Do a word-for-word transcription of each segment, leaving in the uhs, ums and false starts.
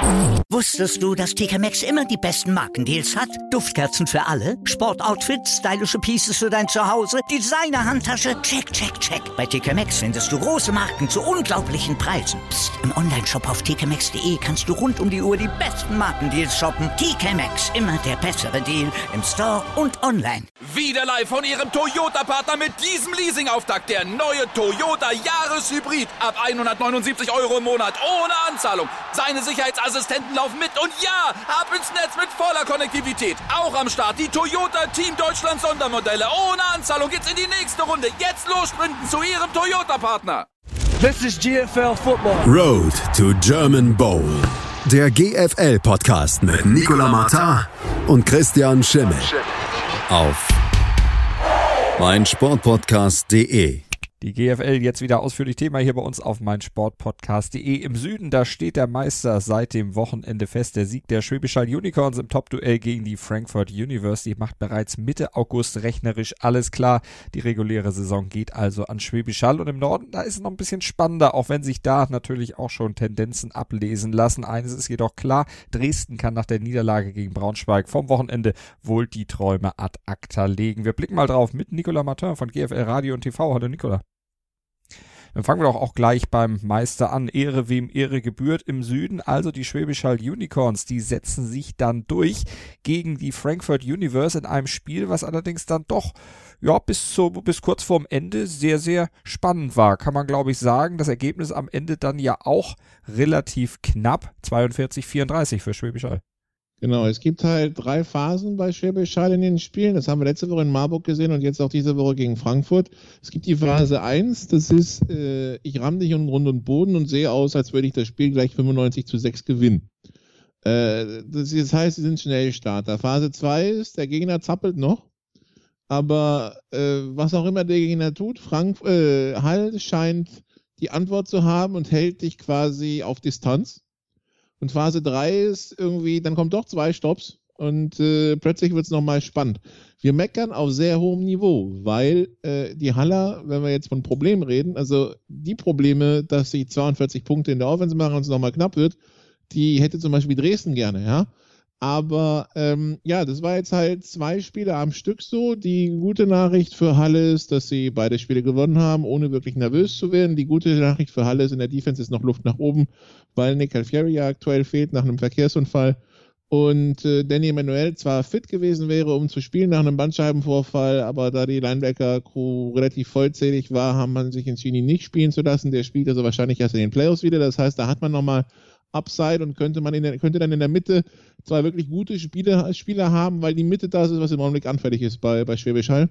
Wusstest du, dass T K Maxx immer die besten Markendeals hat? Duftkerzen für alle, Sportoutfits, stylische Pieces für dein Zuhause, Designer-Handtasche, check, check, check. Bei T K Maxx findest du große Marken zu unglaublichen Preisen. Psst. Im Onlineshop auf t k maxx punkt d e kannst du rund um die Uhr die besten Markendeals shoppen. T K Maxx, immer der bessere Deal im Store und online. Wieder live von Ihrem Toyota-Partner mit diesem Leasing-Auftakt. Der neue Toyota Jahreshybrid. Ab hundertneunundsiebzig Euro im Monat. Ohne Anzahlung. Seine Sicherheitsassistenten laufen mit. Und ja, ab ins Netz mit voller Konnektivität. Auch am Start die Toyota Team Deutschland Sondermodelle. Ohne Anzahlung geht's in die nächste Runde. Jetzt los sprinten zu Ihrem Toyota-Partner. This is G F L Football. Road to German Bowl. Der G F L-Podcast mit Nicolas Martin und Christian Schimmel. Auf meinsportpodcast punkt de. Die G F L jetzt wieder ausführlich Thema hier bei uns auf meinsportpodcast punkt de. Im Süden, da steht der Meister seit dem Wochenende fest. Der Sieg der Schwäbisch Hall Unicorns im Top-Duell gegen die Frankfurt University macht bereits Mitte August rechnerisch alles klar. Die reguläre Saison geht also an Schwäbisch Hall. Und im Norden, da ist es noch ein bisschen spannender, auch wenn sich da natürlich auch schon Tendenzen ablesen lassen. Eines ist jedoch klar, Dresden kann nach der Niederlage gegen Braunschweig vom Wochenende wohl die Träume ad acta legen. Wir blicken mal drauf mit Nicolas Martin von G F L Radio und T V. Hallo Nicolas. Dann fangen wir doch auch gleich beim Meister an. Ehre wem Ehre gebührt im Süden. Also die Schwäbisch Hall Unicorns, die setzen sich dann durch gegen die Frankfurt Universe in einem Spiel, was allerdings dann doch ja bis zu, bis kurz vorm Ende sehr, sehr spannend war. Kann man, glaube ich, sagen. Das Ergebnis am Ende dann ja auch relativ knapp. zweiundvierzig vierunddreißig für Schwäbisch Hall. Genau, es gibt halt drei Phasen bei Schwäbisch Hall in den Spielen. Das haben wir letzte Woche in Marburg gesehen und jetzt auch diese Woche gegen Frankfurt. Es gibt die Phase eins, das ist, äh, ich ramm dich um Grund und Boden und sehe aus, als würde ich das Spiel gleich fünfundneunzig zu sechs gewinnen. Äh, das, das heißt, sie sind Schnellstarter. Phase zwei ist, der Gegner zappelt noch, aber äh, was auch immer der Gegner tut, Frank, äh, Hall scheint die Antwort zu haben und hält dich quasi auf Distanz. Und Phase drei ist irgendwie, dann kommt doch zwei Stopps und äh, plötzlich wird es nochmal spannend. Wir meckern auf sehr hohem Niveau, weil äh, die Haller, wenn wir jetzt von Problemen reden, also die Probleme, dass sie zweiundvierzig Punkte in der Offense machen und es nochmal knapp wird, die hätte zum Beispiel Dresden gerne, ja. Aber ähm, ja, das war jetzt halt zwei Spiele am Stück so. Die gute Nachricht für Halle ist, dass sie beide Spiele gewonnen haben, ohne wirklich nervös zu werden. Die gute Nachricht für Halle ist, in der Defense ist noch Luft nach oben, weil Nick Alfieri ja aktuell fehlt nach einem Verkehrsunfall. Und äh, Danny Emanuel zwar fit gewesen wäre, um zu spielen nach einem Bandscheibenvorfall, aber da die Linebacker-Crew relativ vollzählig war, haben man sich entschieden, ihn nicht spielen zu lassen. Der spielt also wahrscheinlich erst in den Playoffs wieder. Das heißt, da hat man nochmal Upside und könnte man in der, könnte dann in der Mitte zwei wirklich gute Spieler, Spieler haben, weil die Mitte das ist, was im Augenblick anfällig ist bei, bei Schwäbisch Hall.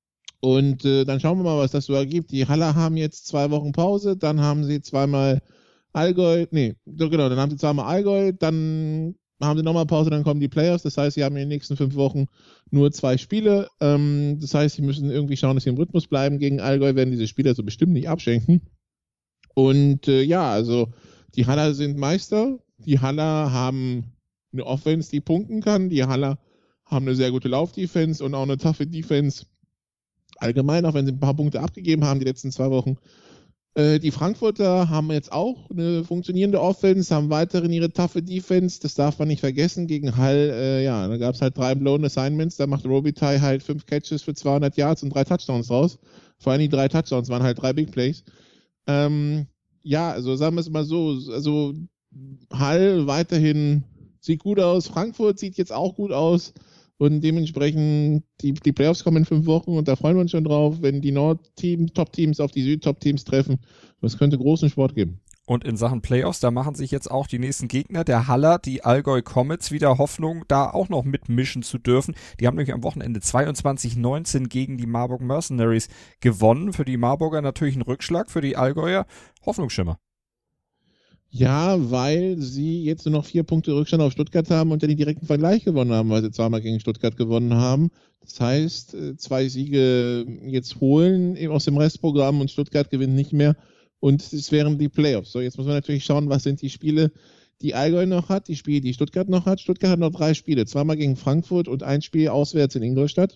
Und äh, dann schauen wir mal, was das so ergibt. Die Haller haben jetzt zwei Wochen Pause, dann haben sie zweimal Allgäu, nee, genau, dann haben sie zweimal Allgäu, dann haben sie nochmal Pause, dann kommen die Playoffs. Das heißt, sie haben in den nächsten fünf Wochen nur zwei Spiele. Ähm, das heißt, sie müssen irgendwie schauen, dass sie im Rhythmus bleiben. Gegen Allgäu werden diese Spieler so bestimmt nicht abschenken. Und äh, ja, also die Haller sind Meister, die Haller haben eine Offense, die punkten kann, die Haller haben eine sehr gute Laufdefense und auch eine taffe Defense allgemein, auch wenn sie ein paar Punkte abgegeben haben die letzten zwei Wochen. Äh, die Frankfurter haben jetzt auch eine funktionierende Offense, haben weiterhin ihre taffe Defense, das darf man nicht vergessen, gegen Hall, äh, ja, da gab es halt drei blown Assignments, da macht Robitaille halt fünf Catches für zweihundert Yards und drei Touchdowns raus, vor allem die drei Touchdowns waren halt drei Big Plays. Ähm, Ja, also sagen wir es mal so, also Hall weiterhin sieht gut aus, Frankfurt sieht jetzt auch gut aus und dementsprechend die, die Playoffs kommen in fünf Wochen und da freuen wir uns schon drauf, wenn die Nord-Team, Top-Teams auf die Süd-Top-Teams treffen. Das könnte großen Sport geben. Und in Sachen Playoffs, da machen sich jetzt auch die nächsten Gegner, der Haller, die Allgäu Comets, wieder Hoffnung, da auch noch mitmischen zu dürfen. Die haben nämlich am Wochenende zweiundzwanzig neunzehn gegen die Marburg Mercenaries gewonnen. Für die Marburger natürlich ein Rückschlag, für die Allgäuer Hoffnungsschimmer. Ja, weil sie jetzt nur noch vier Punkte Rückstand auf Stuttgart haben und dann den direkten Vergleich gewonnen haben, weil sie zweimal gegen Stuttgart gewonnen haben. Das heißt, zwei Siege jetzt holen aus dem Restprogramm und Stuttgart gewinnt nicht mehr. Und es wären die Playoffs. So, jetzt muss man natürlich schauen, was sind die Spiele, die Allgäu noch hat, die Spiele, die Stuttgart noch hat. Stuttgart hat noch drei Spiele, zweimal gegen Frankfurt und ein Spiel auswärts in Ingolstadt.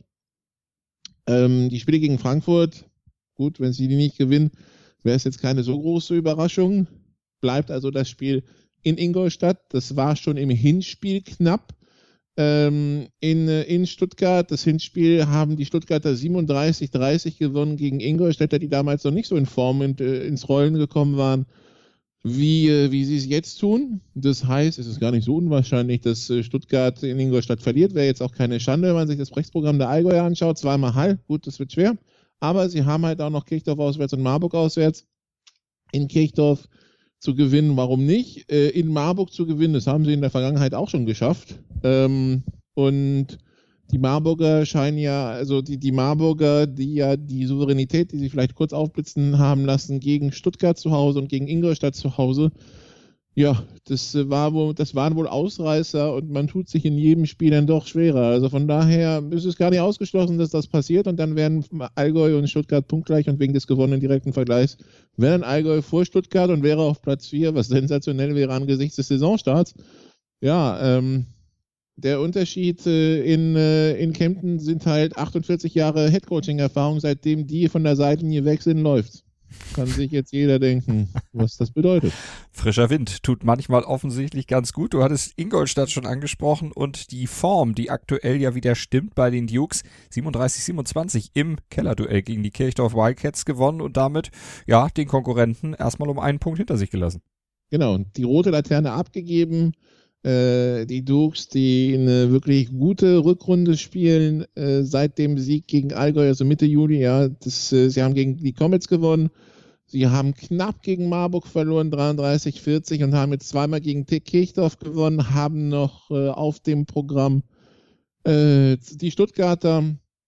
Ähm, die Spiele gegen Frankfurt, gut, wenn sie die nicht gewinnen, wäre es jetzt keine so große Überraschung. Bleibt also das Spiel in Ingolstadt. Das war schon im Hinspiel knapp ähm, in, in Stuttgart. Das Hinspiel haben die Stuttgarter siebenunddreißig dreißig gewonnen gegen Ingolstädter, die damals noch nicht so in Form und, äh, ins Rollen gekommen waren, wie, äh, wie sie es jetzt tun. Das heißt, es ist gar nicht so unwahrscheinlich, dass äh, Stuttgart in Ingolstadt verliert. Wäre jetzt auch keine Schande, wenn man sich das Rechtsprogramm der Allgäuer anschaut. Zweimal Hall, gut, das wird schwer. Aber sie haben halt auch noch Kirchdorf auswärts und Marburg auswärts. In Kirchdorf zu gewinnen, warum nicht? Äh, in Marburg zu gewinnen, das haben sie in der Vergangenheit auch schon geschafft. Ähm, und die Marburger scheinen ja, also die, die Marburger, die ja die Souveränität, die sie vielleicht kurz aufblitzen haben lassen, gegen Stuttgart zu Hause und gegen Ingolstadt zu Hause, ja, das war wohl, das waren wohl Ausreißer und man tut sich in jedem Spiel dann doch schwerer. Also von daher ist es gar nicht ausgeschlossen, dass das passiert und dann werden Allgäu und Stuttgart punktgleich und wegen des gewonnenen direkten Vergleichs wäre dann Allgäu vor Stuttgart und wäre auf Platz vier, was sensationell wäre angesichts des Saisonstarts. Ja, ähm, der Unterschied äh, in, äh, in Kempten sind halt achtundvierzig Jahre Headcoaching-Erfahrung, seitdem die von der Seitenlinie weg sind, läuft. Kann sich jetzt jeder denken, was das bedeutet. Frischer Wind tut manchmal offensichtlich ganz gut. Du hattest Ingolstadt schon angesprochen und die Form, die aktuell ja wieder stimmt bei den Dukes. siebenunddreißig siebenundzwanzig im Kellerduell gegen die Kirchdorf Wildcats gewonnen und damit ja den Konkurrenten erstmal um einen Punkt hinter sich gelassen. Genau, die rote Laterne abgegeben. Äh, die Dukes, die eine wirklich gute Rückrunde spielen, äh, seit dem Sieg gegen Allgäu, also Mitte Juli, ja, das, äh, sie haben gegen die Comets gewonnen, sie haben knapp gegen Marburg verloren, dreiunddreißig vierzig und haben jetzt zweimal gegen Kirchdorf gewonnen, haben noch äh, auf dem Programm äh, die Stuttgarter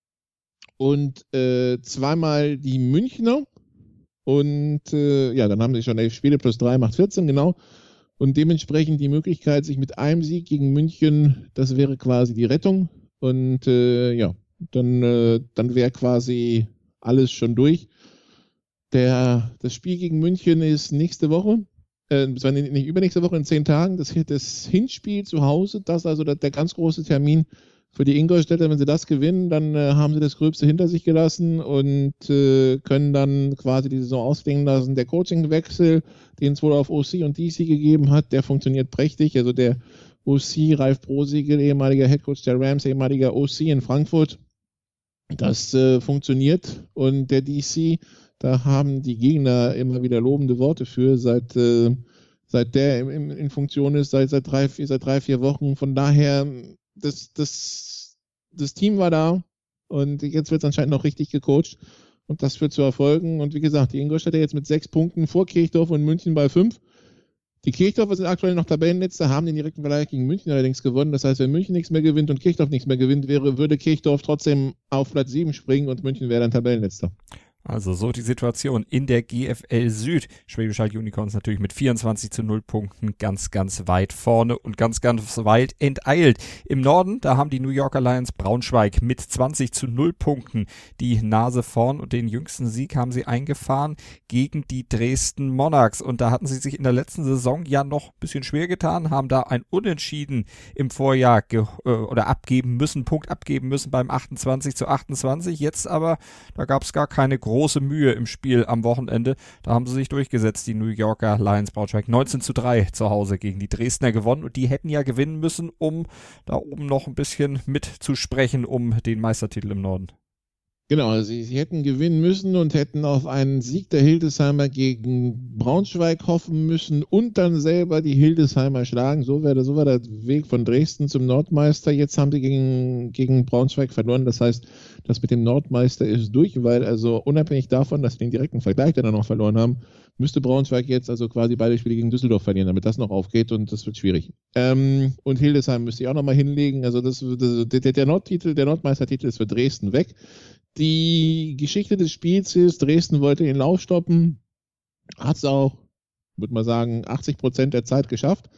und äh, zweimal die Münchner und äh, ja, dann haben sie schon elf Spiele plus drei macht vierzehn, genau. Und dementsprechend die Möglichkeit, sich mit einem Sieg gegen München, das wäre quasi die Rettung. Und äh, ja, dann, äh, dann wäre quasi alles schon durch. Der, das Spiel gegen München ist nächste Woche, äh, nicht, nicht übernächste Woche, in zehn Tagen. Das, das Hinspiel zu Hause, das ist also der, der ganz große Termin für die Ingolstädter. Wenn sie das gewinnen, dann äh, haben sie das Gröbste hinter sich gelassen und äh, können dann quasi die Saison ausklingen lassen. Der Coachingwechsel, den es wohl auf O C und D C gegeben hat, der funktioniert prächtig. Also der O C, Ralf Brosiegel, ehemaliger Headcoach der Rams, ehemaliger O C in Frankfurt, das äh, funktioniert. Und der D C, da haben die Gegner immer wieder lobende Worte für, seit, äh, seit der in, in Funktion ist, seit, seit, drei, vier, seit drei, vier Wochen. Von daher, das, das, das Team war da und jetzt wird es anscheinend noch richtig gecoacht und das wird zu erfolgen. Und wie gesagt, die Ingolstädter jetzt mit sechs Punkten vor Kirchdorf und München bei fünf. Die Kirchdorfer sind aktuell noch Tabellenletzter, haben den direkten Vergleich gegen München allerdings gewonnen. Das heißt, wenn München nichts mehr gewinnt und Kirchdorf nichts mehr gewinnt, wäre, würde Kirchdorf trotzdem auf Platz sieben springen und München wäre dann Tabellenletzter. Also so die Situation in der G F L Süd. Schwäbisch Hall Unicorns natürlich mit vierundzwanzig zu null Punkten ganz, ganz weit vorne und ganz, ganz weit enteilt. Im Norden, da haben die New Yorker Lions Braunschweig mit zwanzig zu null Punkten die Nase vorn und den jüngsten Sieg haben sie eingefahren gegen die Dresden Monarchs. Und da hatten sie sich in der letzten Saison ja noch ein bisschen schwer getan, haben da ein Unentschieden im Vorjahr ge- äh, oder abgeben müssen, Punkt abgeben müssen beim achtundzwanzig zu achtundzwanzig. Jetzt aber, da gab es gar keine große große Mühe im Spiel am Wochenende. Da haben sie sich durchgesetzt, die New Yorker Lions Braunschweig. neunzehn zu drei zu Hause gegen die Dresdner gewonnen und die hätten ja gewinnen müssen, um da oben noch ein bisschen mitzusprechen um den Meistertitel im Norden. Genau, sie, sie hätten gewinnen müssen und hätten auf einen Sieg der Hildesheimer gegen Braunschweig hoffen müssen und dann selber die Hildesheimer schlagen. So wäre so war der Weg von Dresden zum Nordmeister. Jetzt haben sie gegen, gegen Braunschweig verloren. Das heißt, das mit dem Nordmeister ist durch, weil also unabhängig davon, dass sie den direkten Vergleich dann noch verloren haben, müsste Braunschweig jetzt also quasi beide Spiele gegen Düsseldorf verlieren, damit das noch aufgeht und das wird schwierig. Ähm, und Hildesheim müsste ich auch nochmal hinlegen. Also das, das, der, der Nordtitel, der Nordmeistertitel ist für Dresden weg. Die Geschichte des Spiels ist, Dresden wollte den Lauf stoppen, hat es auch, würde man sagen, achtzig Prozent der Zeit geschafft.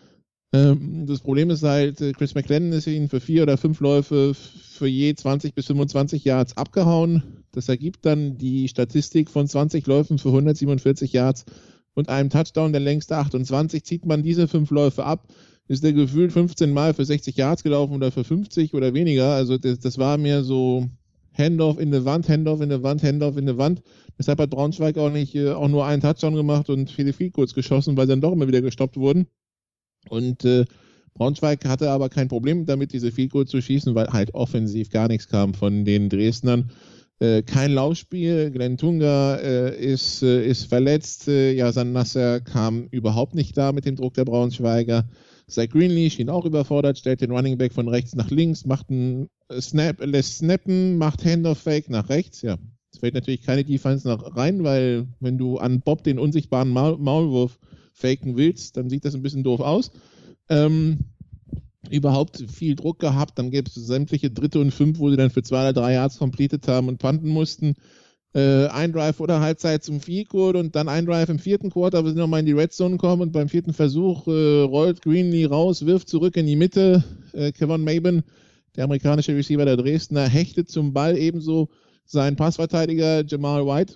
Ähm, das Problem ist halt, Chris McLennan ist ihnen für vier oder fünf Läufe für je zwanzig bis fünfundzwanzig Yards abgehauen. Das ergibt dann die Statistik von zwanzig Läufen für hundertsiebenundvierzig Yards und einem Touchdown, der längste achtundzwanzig. Zieht man diese fünf Läufe ab, ist der gefühlt fünfzehn Mal für sechzig Yards gelaufen oder für fünfzig oder weniger. Also das, das war mir so Handoff in der Wand, Handoff in der Wand, Handoff in der Wand. Deshalb hat Braunschweig auch nicht äh, auch nur einen Touchdown gemacht und viele Field Goals geschossen, weil sie dann doch immer wieder gestoppt wurden. Und äh, Braunschweig hatte aber kein Problem damit, diese Field Goal zu schießen, weil halt offensiv gar nichts kam von den Dresdnern. Äh, kein Laufspiel, Glenn Tunga äh, ist, äh, ist verletzt, äh, Yasan Nasser kam überhaupt nicht da mit dem Druck der Braunschweiger. Zach Greenlee schien auch überfordert, stellt den Running Back von rechts nach links, macht einen Snap, lässt snappen, macht Handoff-Fake nach rechts. Ja, es fällt natürlich keine Defense nach rein, weil wenn du an Bob den unsichtbaren Maul- Maulwurf faken willst, dann sieht das ein bisschen doof aus. Ähm, überhaupt viel Druck gehabt, dann gäbe es sämtliche Dritte und Fünf, wo sie dann für zwei oder drei Yards completed haben und punten mussten. Äh, ein Drive oder Halbzeit zum Field Goal und dann ein Drive im vierten Quarter, wo sie nochmal in die Red Zone kommen und beim vierten Versuch äh, rollt Greenlee raus, wirft zurück in die Mitte. Äh, Kevon Maben, der amerikanische Receiver der Dresdner, hechtet zum Ball, ebenso sein Passverteidiger Jamal White.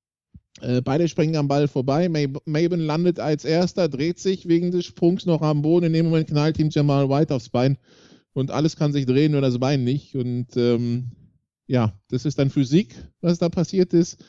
Äh, beide springen am Ball vorbei. Maben landet als erster, dreht sich wegen des Sprungs noch am Boden. In dem Moment knallt ihm Jamal White aufs Bein und alles kann sich drehen, nur das Bein nicht. Und ähm, ja, das ist dann Physik, was da passiert ist.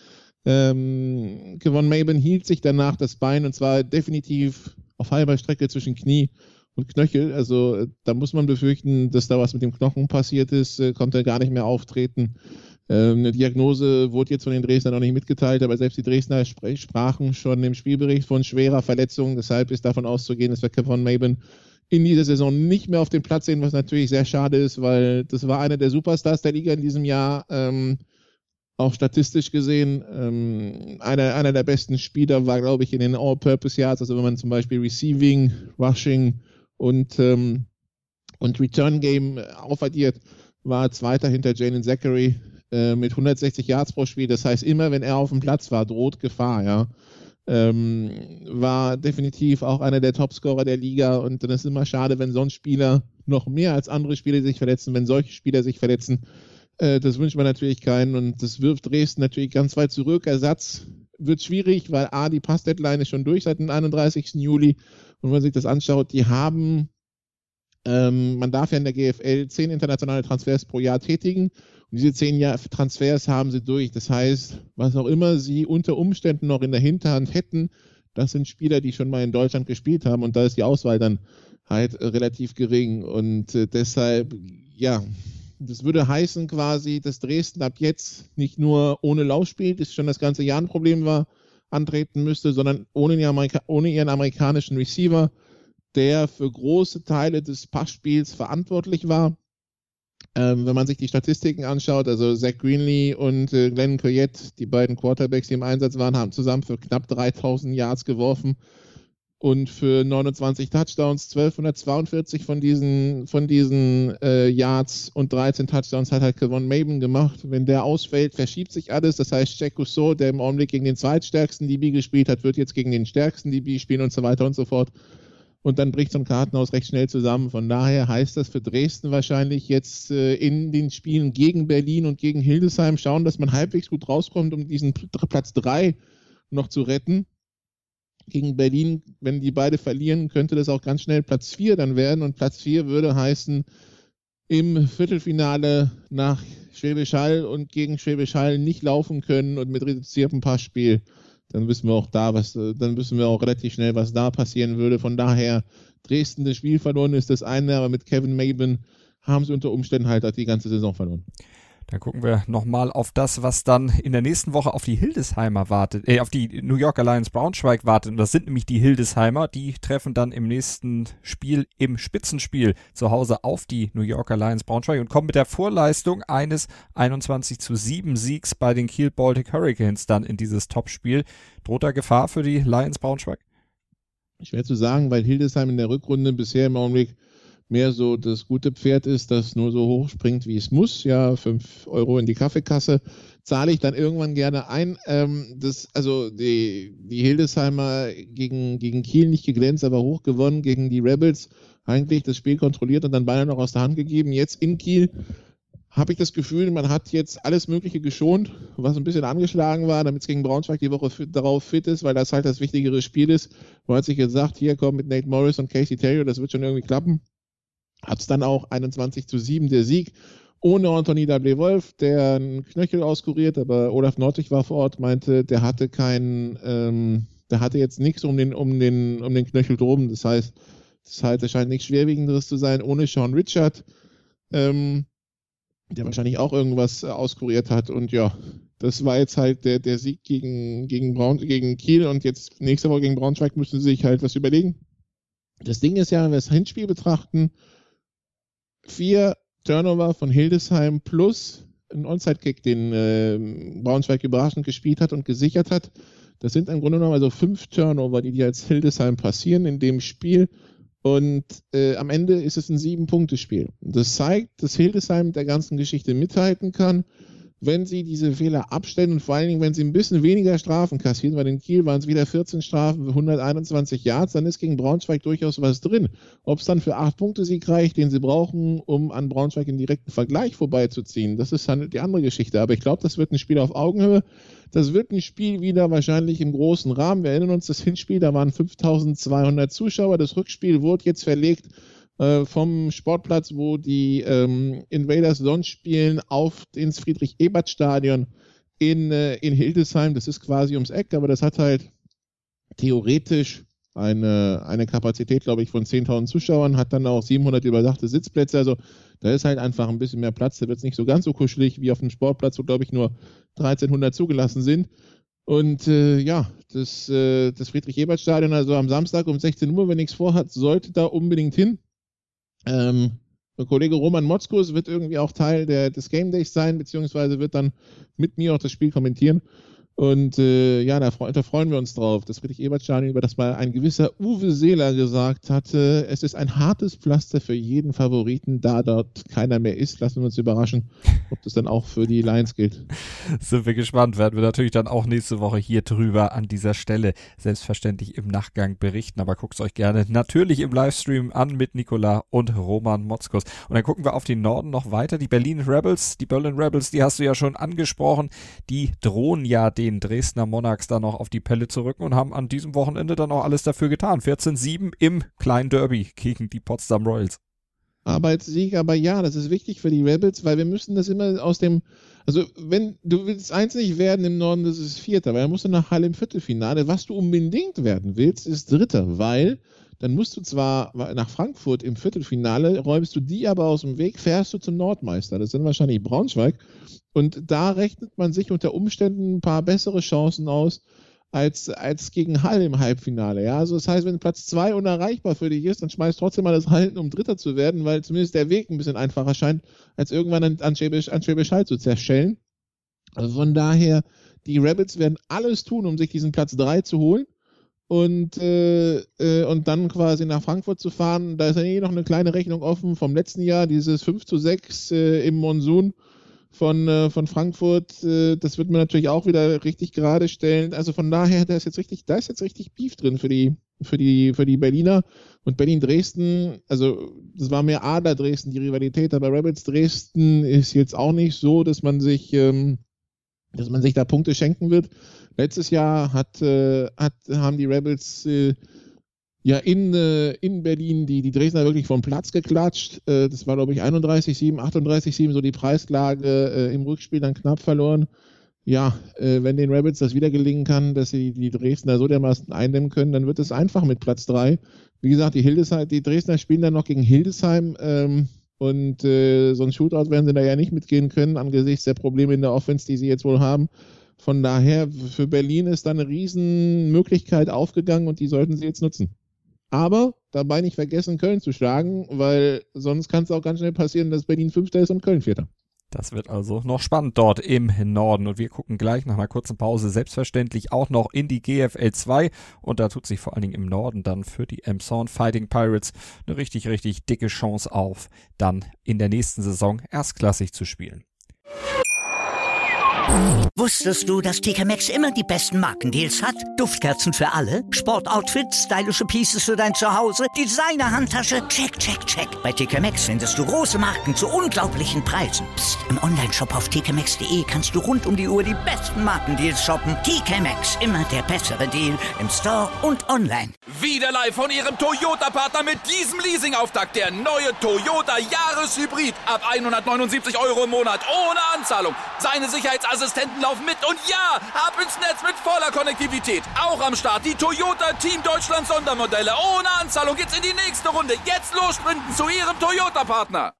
Ähm, Kevon Maben hielt sich danach das Bein und zwar definitiv auf halber Strecke zwischen Knie und Knöchel. Also da muss man befürchten, dass da was mit dem Knochen passiert ist, äh, konnte er gar nicht mehr auftreten. Ähm, eine Diagnose wurde jetzt von den Dresdnern noch nicht mitgeteilt, aber selbst die Dresdner spr- sprachen schon im Spielbericht von schwerer Verletzung. Deshalb ist davon auszugehen, dass wir Kevon Maben in dieser Saison nicht mehr auf dem Platz sehen, was natürlich sehr schade ist, weil das war einer der Superstars der Liga in diesem Jahr, ähm, auch statistisch gesehen. Ähm, einer, einer der besten Spieler war, glaube ich, in den All-Purpose Yards, also wenn man zum Beispiel Receiving, Rushing und, ähm, und Return Game aufaddiert, war Zweiter hinter Jalen Zachary äh, mit hundertsechzig Yards pro Spiel. Das heißt, immer wenn er auf dem Platz war, droht Gefahr, ja. Ähm, war definitiv auch einer der Topscorer der Liga und dann ist es immer schade, wenn so ein Spieler noch mehr als andere Spieler sich verletzen, wenn solche Spieler sich verletzen. Äh, das wünscht man natürlich keinen und das wirft Dresden natürlich ganz weit zurück. Ersatz wird schwierig, weil A, die Pass-Deadline ist schon durch seit dem einunddreißigsten Juli und wenn man sich das anschaut, die haben, ähm, man darf ja in der G F L zehn internationale Transfers pro Jahr tätigen. Und diese zehn Jahr Transfers haben sie durch. Das heißt, was auch immer sie unter Umständen noch in der Hinterhand hätten, das sind Spieler, die schon mal in Deutschland gespielt haben. Und da ist die Auswahl dann halt äh, relativ gering. Und äh, deshalb, ja, das würde heißen quasi, dass Dresden ab jetzt nicht nur ohne Laufspiel, das schon das ganze Jahr ein Problem war, antreten müsste, sondern ohne, die Amerika- ohne ihren amerikanischen Receiver, der für große Teile des Passspiels verantwortlich war. Ähm, wenn man sich die Statistiken anschaut, also Zach Greenlee und äh, Glenn Coyette, die beiden Quarterbacks, die im Einsatz waren, haben zusammen für knapp dreitausend Yards geworfen und für neunundzwanzig Touchdowns, zwölfhundertzweiundvierzig von diesen, von diesen äh, Yards und dreizehn Touchdowns hat halt Kevon Maben gemacht. Wenn der ausfällt, verschiebt sich alles. Das heißt, Jack Rousseau, der im Augenblick gegen den zweitstärksten D B gespielt hat, wird jetzt gegen den stärksten D B spielen und so weiter und so fort. Und dann bricht so ein Kartenhaus recht schnell zusammen. Von daher heißt das für Dresden wahrscheinlich jetzt äh, in den Spielen gegen Berlin und gegen Hildesheim schauen, dass man halbwegs gut rauskommt, um diesen P- Platz drei noch zu retten. Gegen Berlin, wenn die beide verlieren, könnte das auch ganz schnell Platz vier dann werden. Und Platz vier würde heißen, im Viertelfinale nach Schwäbisch Hall und gegen Schwäbisch Hall nicht laufen können und mit reduziertem Passspiel. Dann wissen wir auch da, was, dann wissen wir auch relativ schnell, was da passieren würde. Von daher, Dresden das Spiel verloren ist das eine, aber mit Kevon Maben haben sie unter Umständen halt die ganze Saison verloren. Dann gucken wir nochmal auf das, was dann in der nächsten Woche auf die Hildesheimer wartet, äh, auf die New Yorker Lions Braunschweig wartet. Und das sind nämlich die Hildesheimer. Die treffen dann im nächsten Spiel, im Spitzenspiel zu Hause auf die New Yorker Lions Braunschweig und kommen mit der Vorleistung eines einundzwanzig zu sieben Siegs bei den Kiel Baltic Hurricanes dann in dieses Topspiel. Droht da Gefahr für die Lions Braunschweig? Schwer zu sagen, weil Hildesheim in der Rückrunde bisher im Augenblick mehr so das gute Pferd ist, das nur so hoch springt, wie es muss. Ja, fünf Euro in die Kaffeekasse zahle ich dann irgendwann gerne ein. Ähm, das, also die, die Hildesheimer gegen, gegen Kiel nicht geglänzt, aber hoch gewonnen gegen die Rebels. Eigentlich das Spiel kontrolliert und dann beinahe noch aus der Hand gegeben. Jetzt in Kiel habe ich das Gefühl, man hat jetzt alles Mögliche geschont, was ein bisschen angeschlagen war, damit es gegen Braunschweig die Woche fit, darauf fit ist, weil das halt das wichtigere Spiel ist. Man hat sich gesagt, hier kommt mit Nate Morris und Casey Terrio, das wird schon irgendwie klappen. Hat es dann auch einundzwanzig zu sieben der Sieg ohne Anthony Dablé-Wolf, der einen Knöchel auskuriert, aber Olaf Nordwig war vor Ort, meinte, der hatte keinen, ähm, der hatte jetzt nichts um den, um den, um den Knöchel droben. Das heißt, Das heißt, es scheint nichts Schwerwiegenderes zu sein, ohne Sean Richard, ähm, der wahrscheinlich auch irgendwas äh, auskuriert hat. Und ja, das war jetzt halt der, der Sieg gegen, gegen, Braun, gegen Kiel und jetzt nächste Woche gegen Braunschweig müssen sie sich halt was überlegen. Das Ding ist ja, wenn wir das Hinspiel betrachten, vier Turnover von Hildesheim plus ein Onside-Kick, den äh, Braunschweig überraschend gespielt hat und gesichert hat. Das sind im Grunde genommen also fünf Turnover, die dir als Hildesheim passieren in dem Spiel. Und äh, am Ende ist es ein Sieben-Punkte-Spiel. Das zeigt, dass Hildesheim mit der ganzen Geschichte mithalten kann, wenn sie diese Fehler abstellen und vor allen Dingen, wenn sie ein bisschen weniger Strafen kassieren, weil in Kiel waren es wieder vierzehn Strafen für hunderteinundzwanzig Yards, dann ist gegen Braunschweig durchaus was drin. Ob es dann für acht Punkte Sieg reicht, den sie brauchen, um an Braunschweig in direkten Vergleich vorbeizuziehen, das ist dann die andere Geschichte. Aber ich glaube, das wird ein Spiel auf Augenhöhe. Das wird ein Spiel wieder wahrscheinlich im großen Rahmen. Wir erinnern uns, das Hinspiel, da waren fünftausendzweihundert Zuschauer. Das Rückspiel wurde jetzt verlegt vom Sportplatz, wo die ähm, Invaders sonst spielen, auf ins Friedrich-Ebert-Stadion in, äh, in Hildesheim. Das ist quasi ums Eck, aber das hat halt theoretisch eine, eine Kapazität, glaube ich, von zehntausend Zuschauern, hat dann auch siebenhundert überdachte Sitzplätze. Also da ist halt einfach ein bisschen mehr Platz. Da wird es nicht so ganz so kuschelig wie auf dem Sportplatz, wo, glaube ich, nur dreizehnhundert zugelassen sind. Und äh, ja, das, äh, das Friedrich-Ebert-Stadion, also am Samstag um sechzehn Uhr, wenn nichts vorhat, sollte da unbedingt hin. Ähm, der Kollege Roman Motzkus wird irgendwie auch Teil der, des Game Days sein, beziehungsweise wird dann mit mir auch das Spiel kommentieren. Und äh, ja, da, da freuen wir uns drauf. Das Friedrich-Ebert-Stadion, über das mal ein gewisser Uwe Seeler gesagt hatte, es ist ein hartes Pflaster für jeden Favoriten, da dort keiner mehr ist. Lassen wir uns überraschen, ob das dann auch für die Lions gilt. Sind wir gespannt, werden wir natürlich dann auch nächste Woche hier drüber an dieser Stelle selbstverständlich im Nachgang berichten, aber guckt es euch gerne natürlich im Livestream an mit Nicola und Roman Motzkus. Und dann gucken wir auf den Norden noch weiter. Die Berlin Rebels, die Berlin Rebels, die hast du ja schon angesprochen, die drohen ja den Dresdner Monarchs da noch auf die Pelle zu rücken und haben an diesem Wochenende dann auch alles dafür getan. vierzehn sieben im kleinen Derby gegen die Potsdam Royals. Arbeitssieg, aber ja, das ist wichtig für die Rebels, weil wir müssen das immer aus dem, also wenn du willst eins nicht werden im Norden, das ist Vierter, weil dann musst du nach Halle im Viertelfinale. Was du unbedingt werden willst, ist Dritter, weil dann musst du zwar nach Frankfurt im Viertelfinale, räumst du die aber aus dem Weg, fährst du zum Nordmeister. Das sind wahrscheinlich Braunschweig. Und da rechnet man sich unter Umständen ein paar bessere Chancen aus, als, als gegen Halle im Halbfinale. Ja, also das heißt, wenn Platz zwei unerreichbar für dich ist, dann schmeißt trotzdem mal das Halten, um Dritter zu werden, weil zumindest der Weg ein bisschen einfacher scheint, als irgendwann an, an Schwäbisch, an Schwäbisch Hall zu zerschellen. Also von daher, die Rebels werden alles tun, um sich diesen Platz drei zu holen. Und, äh, äh, und dann quasi nach Frankfurt zu fahren. Da ist ja eh noch eine kleine Rechnung offen vom letzten Jahr, dieses fünf zu sechs äh, im Monsun von, äh, von Frankfurt. Äh, das wird man natürlich auch wieder richtig gerade stellen. Also von daher, da ist jetzt richtig, da ist jetzt richtig Beef drin für die, für die, für die Berliner. Und Berlin-Dresden, also das war mehr Adler-Dresden, die Rivalität, aber Rebels Dresden ist jetzt auch nicht so, dass man sich, ähm, dass man sich da Punkte schenken wird. Letztes Jahr hat, äh, hat, haben die Rebels äh, ja in, äh, in Berlin die, die Dresdner wirklich vom Platz geklatscht. Äh, das war, glaube ich, einunddreißig sieben, achtunddreißig sieben, so die Preislage, äh, im Rückspiel dann knapp verloren. Ja, äh, wenn den Rebels das wieder gelingen kann, dass sie die Dresdner so dermaßen eindämmen können, dann wird es einfach mit Platz drei. Wie gesagt, die, Hildesheim, die Dresdner spielen dann noch gegen Hildesheim ähm, und äh, so ein Shootout werden sie da ja nicht mitgehen können, angesichts der Probleme in der Offense, die sie jetzt wohl haben. Von daher, für Berlin ist da eine Riesenmöglichkeit aufgegangen und die sollten sie jetzt nutzen. Aber dabei nicht vergessen, Köln zu schlagen, weil sonst kann es auch ganz schnell passieren, dass Berlin Fünfter ist und Köln Vierter. Das wird also noch spannend dort im Norden und wir gucken gleich nach einer kurzen Pause selbstverständlich auch noch in die G F L zwei und da tut sich vor allen Dingen im Norden dann für die Elmshorn Fighting Pirates eine richtig, richtig dicke Chance auf, dann in der nächsten Saison erstklassig zu spielen. Wusstest du, dass T K Maxx immer die besten Markendeals hat? Duftkerzen für alle, Sportoutfits, stylische Pieces für dein Zuhause, Designer-Handtasche, check, check, check. Bei T K Maxx findest du große Marken zu unglaublichen Preisen. Psst. Im Onlineshop auf t k maxx punkt d e kannst du rund um die Uhr die besten Markendeals shoppen. T K Maxx, immer der bessere Deal im Store und online. Wieder live von Ihrem Toyota-Partner mit diesem Leasing-Auftakt. Der neue Toyota Jahreshybrid. Ab hundertneunundsiebzig Euro im Monat ohne Anzahlung. Seine Sicherheits Sicherheitsassistenten laufen mit und ja, ab ins Netz mit voller Konnektivität. Auch am Start die Toyota Team Deutschland Sondermodelle. Ohne Anzahlung geht's in die nächste Runde. Jetzt los sprinten zu Ihrem Toyota-Partner.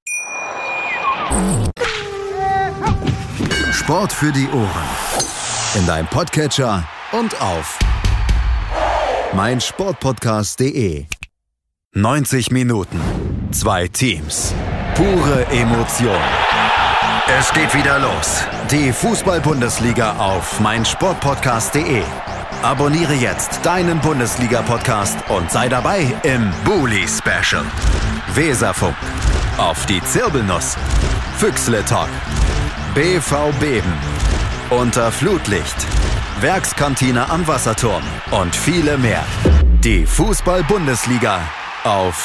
Sport für die Ohren. In deinem Podcatcher und auf meinsportpodcast punkt de. neunzig Minuten, zwei Teams, pure Emotion. Es geht wieder los. Die Fußball-Bundesliga auf meinsportpodcast punkt de. Abonniere jetzt deinen Bundesliga-Podcast und sei dabei im Bully-Special. Weserfunk, auf die Zirbelnuss, Füchsle-Talk, B V Beben, unter Flutlicht, Werkskantine am Wasserturm und viele mehr. Die Fußball-Bundesliga auf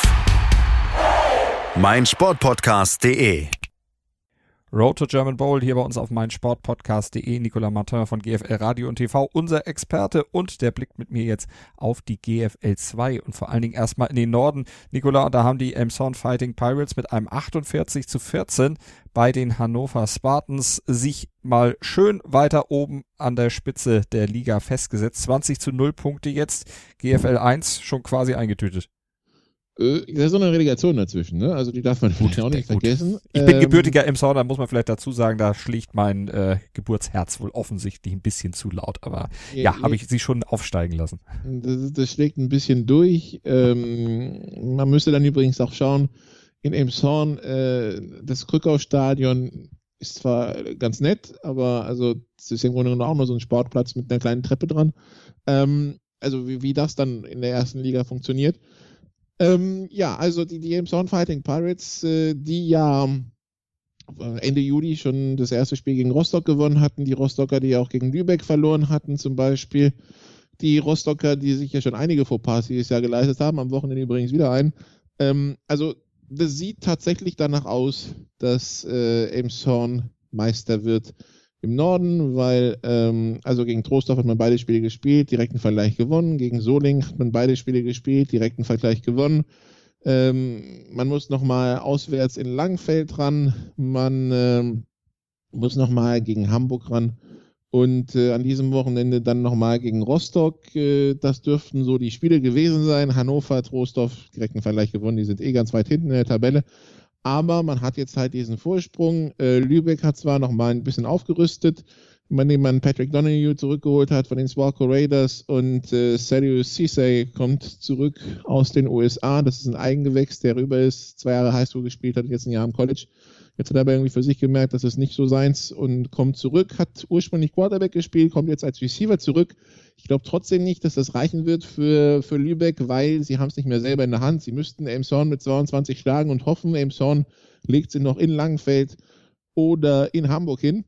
meinsportpodcast punkt de. Road to German Bowl hier bei uns auf meinsportpodcast punkt de. Nicolas Martin von G F L Radio und T V, unser Experte, und der blickt mit mir jetzt auf die G F L zwei und vor allen Dingen erstmal in den Norden. Nicolas, da haben die Elmshorn Fighting Pirates mit einem achtundvierzig zu vierzehn bei den Hannover Spartans sich mal schön weiter oben an der Spitze der Liga festgesetzt. zwanzig zu null Punkte jetzt, G F L eins schon quasi eingetütet. Da ist so eine Relegation dazwischen, ne? Also die darf man gut, auch nicht gut. vergessen. Ich bin ähm, gebürtiger Elmshorn, da muss man vielleicht dazu sagen, da schlägt mein äh, Geburtsherz wohl offensichtlich ein bisschen zu laut, aber ja, ja habe ich sie schon aufsteigen lassen. Das, das schlägt ein bisschen durch. Ähm, man müsste dann übrigens auch schauen, in Elmshorn, äh, das Krückau-Stadion ist zwar ganz nett, aber also es ist im Grunde genommen auch nur so ein Sportplatz mit einer kleinen Treppe dran. Ähm, also wie, wie das dann in der ersten Liga funktioniert. Ähm, ja, also die, die Elmshorn Fighting Pirates, äh, die ja Ende Juli schon das erste Spiel gegen Rostock gewonnen hatten, die Rostocker, die auch gegen Lübeck verloren hatten zum Beispiel, die Rostocker, die sich ja schon einige Fauxpas dieses Jahr geleistet haben, am Wochenende übrigens wieder ein. Ähm, also das sieht tatsächlich danach aus, dass äh, Elmshorn Meister wird im Norden, weil, ähm, also gegen Troisdorf hat man beide Spiele gespielt, direkten Vergleich gewonnen, gegen Solingen hat man beide Spiele gespielt, direkten Vergleich gewonnen. Ähm, man muss nochmal auswärts in Langenfeld ran, man ähm, muss nochmal gegen Hamburg ran und äh, an diesem Wochenende dann nochmal gegen Rostock. Äh, das dürften so die Spiele gewesen sein. Hannover, Troisdorf, direkten Vergleich gewonnen, die sind eh ganz weit hinten in der Tabelle. Aber man hat jetzt halt diesen Vorsprung. Äh, Lübeck hat zwar noch mal ein bisschen aufgerüstet, indem man Patrick Donahue zurückgeholt hat von den Swarco Raiders und äh, Sergio Cisse kommt zurück aus den U S A. Das ist ein Eigengewächs, der rüber ist, zwei Jahre Highschool gespielt hat, jetzt ein Jahr im College. Jetzt hat er aber irgendwie für sich gemerkt, dass es nicht so seins und kommt zurück, hat ursprünglich Quarterback gespielt, kommt jetzt als Receiver zurück. Ich glaube trotzdem nicht, dass das reichen wird für, für Lübeck, weil sie haben es nicht mehr selber in der Hand. Sie müssten Elmshorn mit zweiundzwanzig schlagen und hoffen, Elmshorn legt sie noch in Langenfeld oder in Hamburg hin.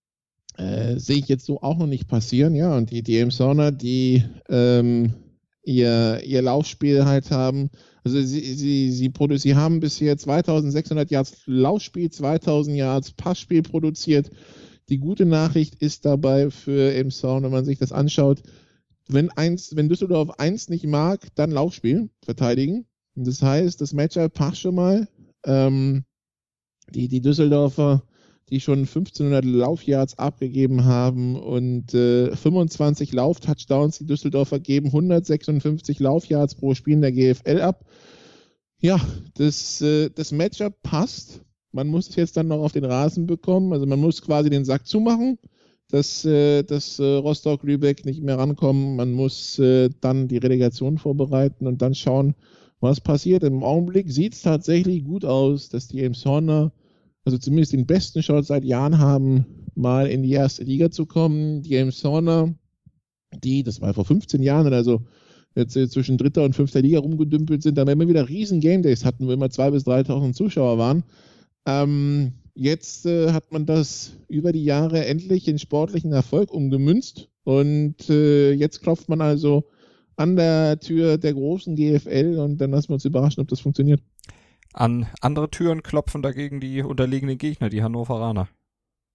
Äh, sehe ich jetzt so auch noch nicht passieren. Ja, und die, die Elmshorner, die ähm, ihr, ihr Laufspiel halt haben, also sie, sie, sie, produ- sie haben bisher zweitausendsechshundert Yards Laufspiel, zweitausend Yards Passspiel produziert. Die gute Nachricht ist dabei für Elmshorn, wenn man sich das anschaut, wenn, eins, wenn Düsseldorf eins nicht mag, dann Laufspiel verteidigen. Und das heißt, das Matchup passt schon mal. Ähm, die, die Düsseldorfer, die schon fünfzehnhundert Laufyards abgegeben haben und äh, fünfundzwanzig Lauf-Touchdowns, die Düsseldorfer geben hundertsechsundfünfzig Laufyards pro Spiel in der G F L ab. Ja, das, äh, das Matchup passt. Man muss es jetzt dann noch auf den Rasen bekommen. Also man muss quasi den Sack zumachen, dass, äh, dass äh, Rostock-Lübeck nicht mehr rankommen. Man muss äh, dann die Relegation vorbereiten und dann schauen, was passiert. Im Augenblick sieht es tatsächlich gut aus, dass die Elmshorner also zumindest den besten Shot seit Jahren haben, mal in die erste Liga zu kommen. Die Elmshorner, die, das war vor fünfzehn Jahren oder so, jetzt äh, zwischen dritter und fünfter Liga rumgedümpelt sind, da wir immer wieder riesen Game Days hatten, wo immer zweitausend bis dreitausend Zuschauer waren. Ähm, jetzt äh, hat man das über die Jahre endlich in sportlichen Erfolg umgemünzt und äh, jetzt klopft man also an der Tür der großen G F L und dann lassen wir uns überraschen, ob das funktioniert. An andere Türen klopfen dagegen die unterlegenen Gegner, die Hannoveraner.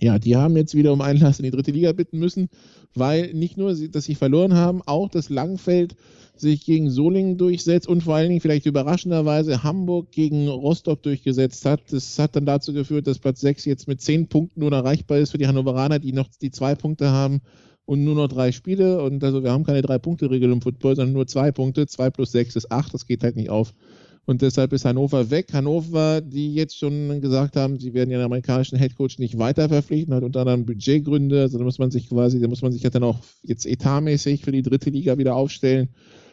Ja, die haben jetzt wieder um Einlass in die dritte Liga bitten müssen, weil nicht nur, dass sie verloren haben, auch das Langfeld sich gegen Solingen durchsetzt und vor allen Dingen vielleicht überraschenderweise Hamburg gegen Rostock durchgesetzt hat. Das hat dann dazu geführt, dass Platz sechs jetzt mit zehn Punkten nur erreichbar ist für die Hannoveraner, die noch die zwei Punkte haben und nur noch drei Spiele. Und also wir haben keine Drei-Punkte-Regel im Football, sondern nur zwei Punkte. Zwei plus sechs ist acht, das geht halt nicht auf. Und deshalb ist Hannover weg. Hannover, die jetzt schon gesagt haben, sie werden ihren amerikanischen Headcoach nicht weiter verpflichten, hat unter anderem Budgetgründe. Also da muss man sich quasi, da muss man sich ja dann auch jetzt etatmäßig für die dritte Liga wieder aufstellen.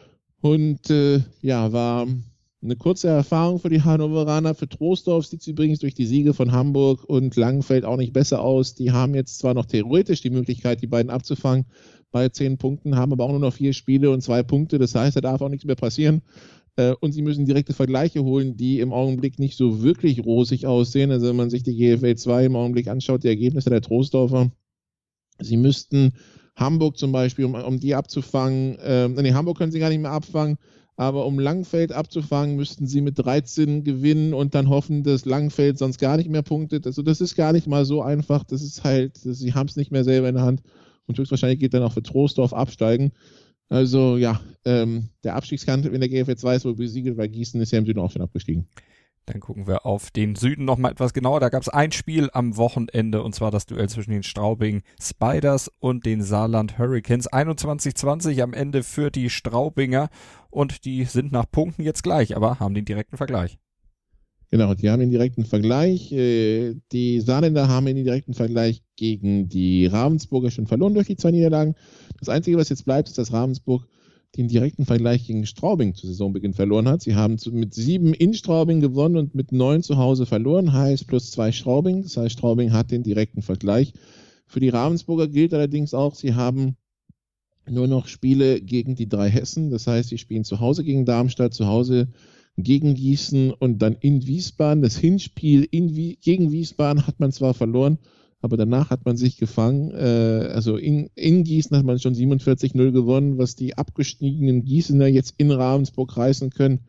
Und äh, ja, war eine kurze Erfahrung für die Hannoveraner. Für Troisdorf sieht es übrigens durch die Siege von Hamburg und Langenfeld auch nicht besser aus. Die haben jetzt zwar noch theoretisch die Möglichkeit, die beiden abzufangen bei zehn Punkten, haben aber auch nur noch vier Spiele und zwei Punkte. Das heißt, da darf auch nichts mehr passieren. Und sie müssen direkte Vergleiche holen, die im Augenblick nicht so wirklich rosig aussehen. Also wenn man sich die G F L zwei im Augenblick anschaut, die Ergebnisse der Troisdorfer, sie müssten Hamburg zum Beispiel, um, um die abzufangen, äh, nee, Hamburg können sie gar nicht mehr abfangen, aber um Langenfeld abzufangen, müssten sie mit dreizehn gewinnen und dann hoffen, dass Langenfeld sonst gar nicht mehr punktet. Also das ist gar nicht mal so einfach. Das ist halt, das, sie haben es nicht mehr selber in der Hand und höchstwahrscheinlich geht dann auch für Troisdorf absteigen. Also ja, ähm, der Abstiegskampf in der G F L zwei ist wohl besiegelt, weil Gießen ist ja im Süden auch schon abgestiegen. Dann gucken wir auf den Süden noch mal etwas genauer. Da gab es ein Spiel am Wochenende und zwar das Duell zwischen den Straubing Spiders und den Saarland Hurricanes. einundzwanzig zwanzig am Ende für die Straubinger und die sind nach Punkten jetzt gleich, aber haben den direkten Vergleich. Genau, die haben den direkten Vergleich. Die Saarländer haben den direkten Vergleich gegen die Ravensburger schon verloren durch die zwei Niederlagen. Das Einzige, was jetzt bleibt, ist, dass Ravensburg den direkten Vergleich gegen Straubing zu Saisonbeginn verloren hat. Sie haben mit sieben in Straubing gewonnen und mit neun zu Hause verloren, heißt plus zwei Straubing. Das heißt, Straubing hat den direkten Vergleich. Für die Ravensburger gilt allerdings auch, sie haben nur noch Spiele gegen die drei Hessen. Das heißt, sie spielen zu Hause gegen Darmstadt, zu Hause gegen Gießen und dann in Wiesbaden. Das Hinspiel in Wie- gegen Wiesbaden hat man zwar verloren, aber danach hat man sich gefangen. Äh, also in, in Gießen hat man schon siebenundvierzig null gewonnen, was die abgestiegenen Gießener jetzt in Ravensburg reißen können,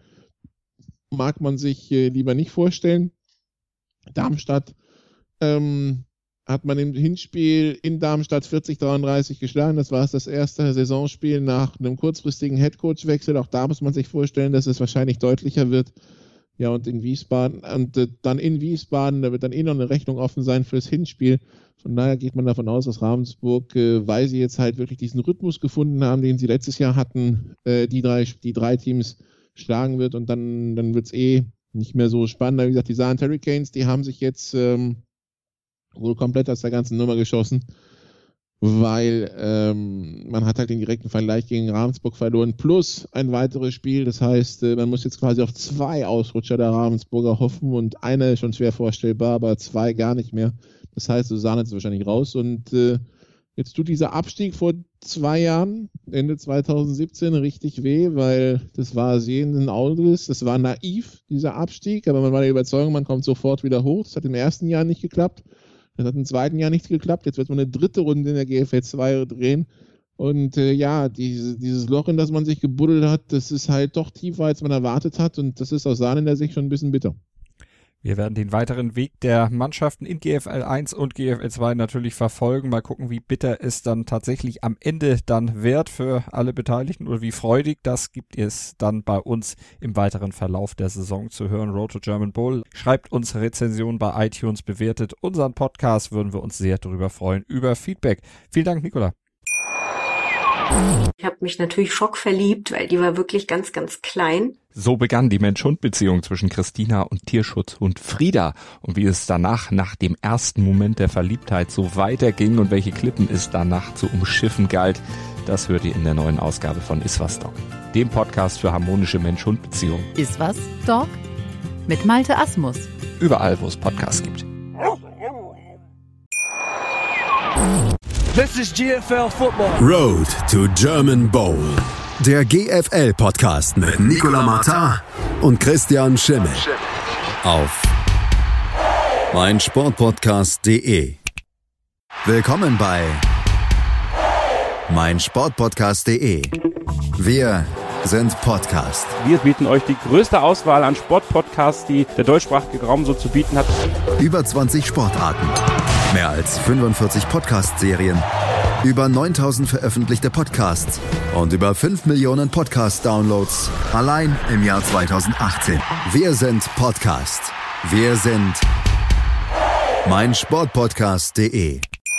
mag man sich äh, lieber nicht vorstellen. Darmstadt ähm, hat man im Hinspiel in Darmstadt vierzig dreiunddreißig geschlagen. Das war das erste Saisonspiel nach einem kurzfristigen Headcoach-Wechsel. Auch da muss man sich vorstellen, dass es wahrscheinlich deutlicher wird. Ja, und in Wiesbaden, und äh, dann in Wiesbaden, da wird dann eh noch eine Rechnung offen sein fürs Hinspiel. Von daher geht man davon aus, dass Ravensburg, äh, weil sie jetzt halt wirklich diesen Rhythmus gefunden haben, den sie letztes Jahr hatten, äh, die drei, die drei Teams schlagen wird und dann, dann wird es eh nicht mehr so spannend. Wie gesagt, die Saarland Hurricanes, die haben sich jetzt ähm, wohl komplett aus der ganzen Nummer geschossen, weil ähm, man hat halt den direkten Vergleich gegen Ravensburg verloren, plus ein weiteres Spiel. Das heißt, äh, man muss jetzt quasi auf zwei Ausrutscher der Ravensburger hoffen und eine ist schon schwer vorstellbar, aber zwei gar nicht mehr. Das heißt, Susanne ist wahrscheinlich raus und äh, jetzt tut dieser Abstieg vor zwei Jahren, Ende zwanzig siebzehn, richtig weh, weil das war sehenden Auges, das war naiv, dieser Abstieg, aber man war der Überzeugung, man kommt sofort wieder hoch. Das hat im ersten Jahr nicht geklappt. Das hat im zweiten Jahr nicht geklappt. Jetzt wird man eine dritte Runde in der G F L zwei drehen. Und äh, ja, diese, dieses Loch, in das man sich gebuddelt hat, das ist halt doch tiefer, als man erwartet hat. Und das ist aus Saarländer Sicht schon ein bisschen bitter. Wir werden den weiteren Weg der Mannschaften in G F L eins und G F L zwei natürlich verfolgen. Mal gucken, wie bitter es dann tatsächlich am Ende dann wird für alle Beteiligten oder wie freudig. Das gibt es dann bei uns im weiteren Verlauf der Saison zu hören. Road to German Bowl. Schreibt uns Rezensionen bei iTunes, bewertet unseren Podcast. Würden wir uns sehr darüber freuen, über Feedback. Vielen Dank, Nicola. Ich habe mich natürlich schockverliebt, weil die war wirklich ganz, ganz klein. So begann die Mensch-Hund-Beziehung zwischen Christina und Tierschutzhund Frieda. Und wie es danach, nach dem ersten Moment der Verliebtheit, so weiterging und welche Klippen es danach zu umschiffen galt, das hört ihr in der neuen Ausgabe von Iswas Dog, dem Podcast für harmonische Mensch-Hund-Beziehungen. Iswas Dog mit Malte Asmus. Überall, wo es Podcasts gibt. This is G F L Football. Road to German Bowl. Der G F L-Podcast mit Nicolas Martin und Christian Schimmel. Auf meinsportpodcast punkt de. Willkommen bei meinsportpodcast punkt de. Wir sind Podcast. Wir bieten euch die größte Auswahl an Sportpodcasts, die der deutschsprachige Raum so zu bieten hat. Über zwanzig Sportarten. Mehr als fünfundvierzig Podcast-Serien, über neuntausend veröffentlichte Podcasts und über fünf Millionen Podcast-Downloads allein im Jahr zweitausendachtzehn. Wir sind Podcast. Wir sind meinsportpodcast punkt de.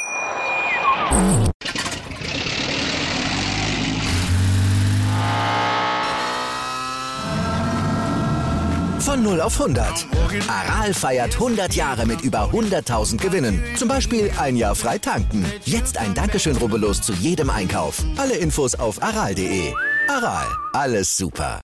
Von null auf hundert. Aral feiert hundert Jahre mit über hunderttausend Gewinnen. Zum Beispiel ein Jahr frei tanken. Jetzt ein Dankeschön, rubbellos zu jedem Einkauf. Alle Infos auf aral punkt de. Aral, alles super.